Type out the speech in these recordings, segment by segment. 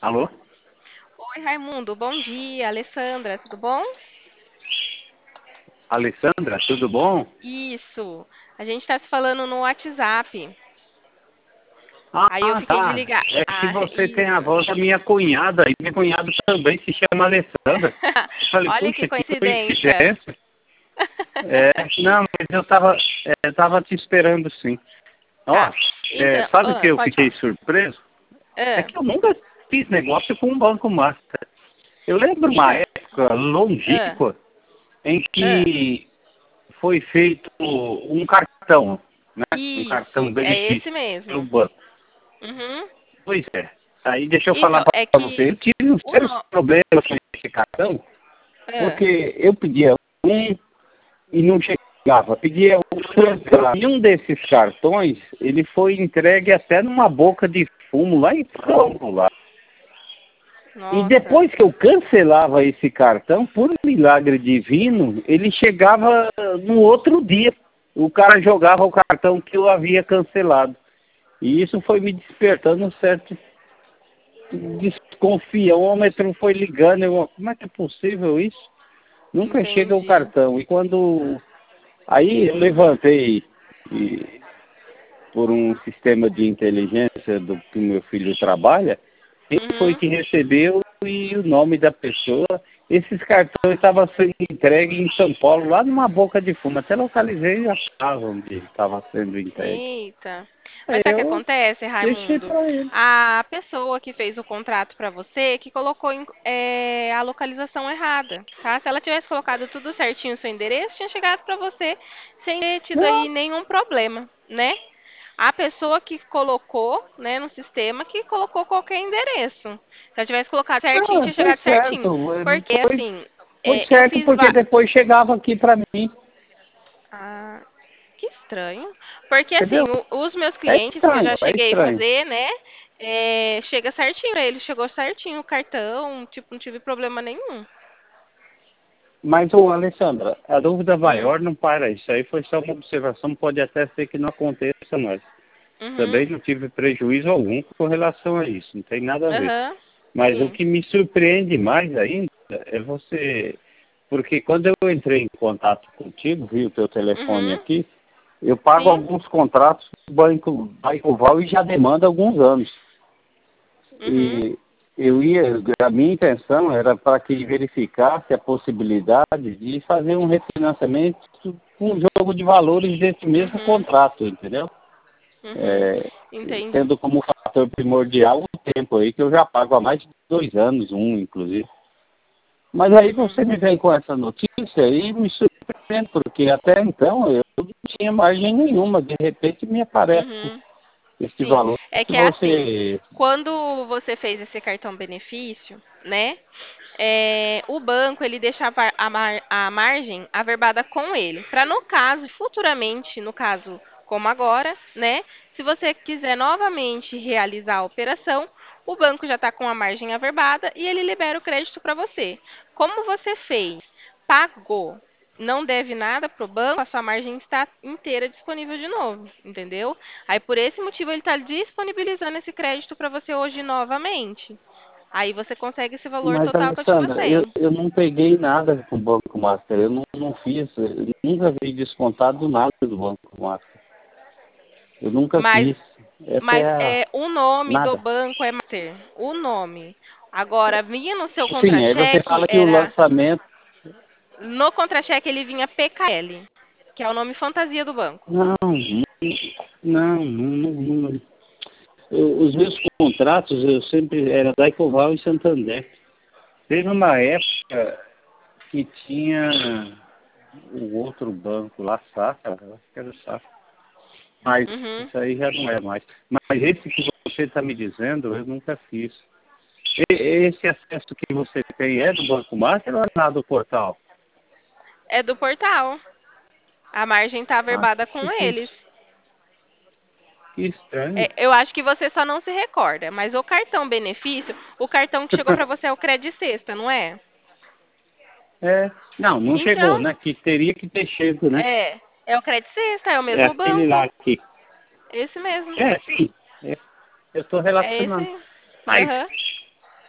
Alô? Oi, Raimundo, bom dia. Alessandra, tudo bom? Alessandra, tudo bom? Isso. A gente está se falando no WhatsApp. Aí eu Ah, fiquei de tá. ligar. É que Ah, você tem a isso. voz da minha cunhada, e minha cunhada também se chama Alessandra. Eu falei, Olha que puxa, que coincidência. coincidência. É, não, mas eu tava te esperando sim. Ó, Tá. Então, sabe o que eu pode fiquei falar. surpreso? É Ah, que eu nunca fiz negócio com um banco master. Eu lembro uma então, época ah, longínqua em ah. que foi feito um cartão, né? Um Isso, cartão é benefício esse pelo mesmo. banco. Uhum. Pois é. Aí deixa eu falar Então, é para você. que Eu tive uns o sérios no... problemas com esse cartão, Ah, porque eu pedia um e não chegava. Pedia outro. E um desses cartões, ele foi entregue até numa boca de fumo lá em Campo, lá. E nossa. depois que eu cancelava esse cartão, por milagre divino, ele chegava no outro dia. O cara jogava o cartão que eu havia cancelado. E isso foi me despertando um certo desconfiômetro, foi ligando. Como é que é possível isso? Nunca chega o Entendi. cartão. E quando. Aí eu levantei e, por um sistema de inteligência do que o meu filho trabalha, quem foi Uhum. que recebeu e o nome da pessoa. Esses cartões estavam sendo entregues em São Paulo, lá numa boca de fumo. Até localizei e achava onde estava sendo entregue. Eita. Aí Mas sabe o que eu acontece, deixei Raimundo? para ele. A pessoa que fez o contrato para você que colocou a localização errada, tá? Se ela tivesse colocado tudo certinho o seu endereço, tinha chegado para você sem ter tido Não, aí nenhum problema, né? A pessoa que colocou, né, no sistema, que colocou qualquer endereço. Se ela tivesse colocado certinho, não, tinha foi chegado certinho. certo. Porque, Foi, assim, foi eu certo fiz... porque depois chegava aqui para mim. Ah, que estranho. Porque Entendeu? assim, os meus É clientes que eu estranho, já é cheguei a estranho. fazer, né? Chega certinho pra ele, chegou certinho o cartão, tipo, não tive problema nenhum. Mas, ô Alessandra, a dúvida Hum, maior não para. Isso aí foi só uma observação, pode até ser que não aconteça mais. uhum, Também não tive prejuízo algum com relação a isso, não tem nada a ver. aham, Mas o sim, que me surpreende mais ainda é você. Porque quando eu entrei em contato contigo, vi o teu telefone uhum, aqui, eu pago sim, alguns contratos do Banco Val e já demanda alguns anos. uhum, E a minha intenção era para que verificasse a possibilidade de fazer um refinanciamento com um jogo de valores desse mesmo uhum, contrato, entendeu? uhum, É, entendi. tendo como fator primordial o tempo aí, que eu já pago há mais de 2 anos, inclusive. Mas aí Uhum, você me vem com essa notícia e me surpreende, porque até então eu não tinha margem nenhuma, de repente me aparece uhum, esse sim. valor É que que é assim, você. quando você fez esse cartão benefício, né? O banco ele deixa a margem averbada com ele, para no caso, futuramente, no caso como agora, né? Se você quiser novamente realizar a operação, o banco já está com a margem averbada e ele libera o crédito para você. Como você fez, pagou, não deve nada para o banco, a sua margem está inteira disponível de novo, entendeu? Aí por esse motivo ele está disponibilizando esse crédito para você hoje novamente. Aí você consegue esse valor Mas, total que eu te Alessandra, eu, passei. eu não peguei nada com o Banco Master, eu não fiz, eu nunca vi descontado nada do Banco Master. Eu nunca Mas, fiz. Essa mas é a. o nome do Nada. banco é Master. O nome. Agora, vinha no seu Sim, aí você contra-cheque, fala que o era. lançamento. No contra-cheque ele vinha PKL, que é o nome fantasia do banco. Não, não. Os meus contratos eu sempre era da Ecoval e Santander. Teve uma época que tinha o outro banco lá, Safra, eu acho que era o Safra. Mas Uhum. isso aí já não é mais. Mas esse que você está me dizendo, eu nunca fiz. Esse acesso que você tem é do Banco Master ou é lá do portal? É do portal. A margem está Ah, averbada com eles. que estranho. Eu acho que você só não se recorda, mas o cartão benefício, o cartão que chegou para você é o Credit Sexta, não é? É, não chegou, Então, né? Que teria que ter chego, né? é o Credit Sexta, é o É mesmo aquele lá banco. que. Esse mesmo. É, sim. É, eu estou É esse relacionando. aí. Mas Aham.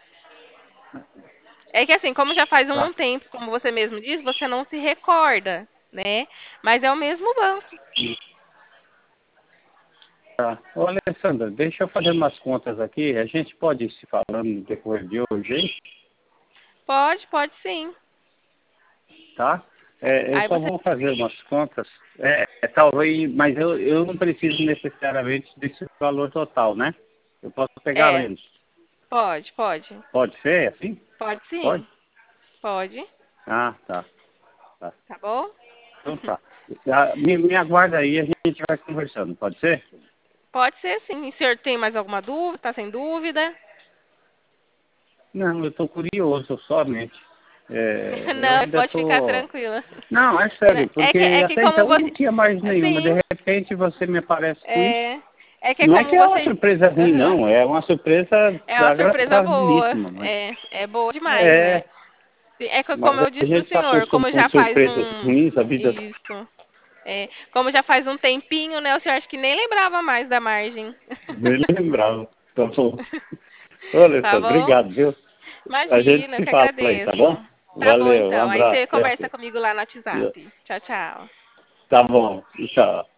É que assim, como já faz um Tá. tempo, como você mesmo disse, você não se recorda, né? Mas é o mesmo banco. Tá. Ô, Alessandra, deixa eu fazer umas contas aqui. A gente pode ir se falando no decorrer de hoje, hein? Pode sim. Tá? Eu Aí só você vou fazer umas contas. Talvez, mas eu não preciso necessariamente desse valor total, né? Eu posso pegar é, menos. pode. Pode ser assim? Pode Pode? sim. Pode, Ah, tá. Tá. tá bom? Então tá. Me aguarda aí, a gente vai conversando, pode ser? Pode ser sim. E o senhor tem mais alguma dúvida? Tá sem dúvida? Não, eu estou curioso somente. Eu Não, ainda pode ficar estou. tranquila. Não, é Né? sério, porque É que até como então eu você. não tinha mais nenhuma. De Sim, repente você me aparece com isso. é. É que Não é como que é uma você. surpresa ruim, Aham. não. É uma surpresa É uma surpresa boa. agradabilíssima. Mas, É boa demais, né? é, É que como mas eu a disse pro gente se senhor, acostuma como com já faz surpresas um. ruins a vida. Isso. Como já faz um tempinho, né? O senhor acho que nem lembrava mais da margem. Nem lembrava. Tá bom. Olha só, Tá bom? obrigado, viu? A gente Imagina, eu se que fala aí, tá agradeço. bom? Tá bom Valeu, um então. Aí abraço. você conversa comigo lá no WhatsApp. Tchau, tchau. Tá bom, tchau.